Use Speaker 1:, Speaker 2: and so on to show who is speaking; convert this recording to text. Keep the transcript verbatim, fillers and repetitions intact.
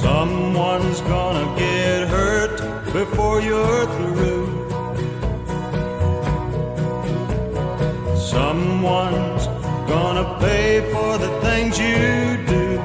Speaker 1: Someone's gonna get hurt before you're through. Someone's gonna pay for the things you